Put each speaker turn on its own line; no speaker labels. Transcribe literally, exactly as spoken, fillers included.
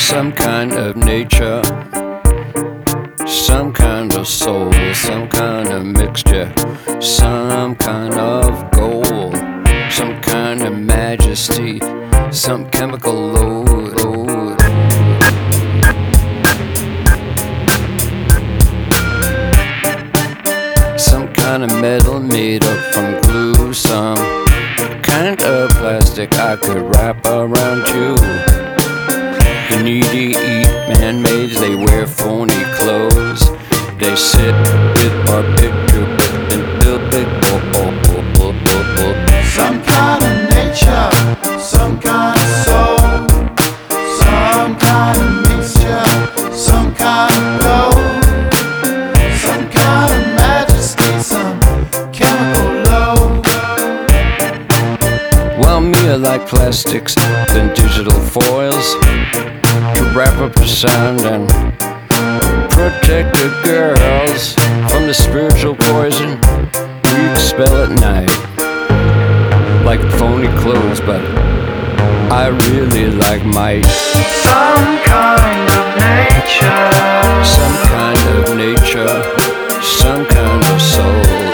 some kind of nature, some kind of soul, some kind of mixture, some kind of gold, some kind of majesty, some chemical load, load. Some kind of metal made up from glue, some kind of plastic I could wrap around you. The needy eat man-made, they wear phony clothes. They sit with our picture and build big
some kind of nature, some kind of soul, some kind of mixture, some kind of gold, some kind of majesty, some chemical load.
Well, me I like plastics than digital foils to wrap up the sound and protect the girls from the spiritual poison we expel at night. Like phony clothes, but I really like might.
Some kind of nature,
Some kind of nature, some kind of soul.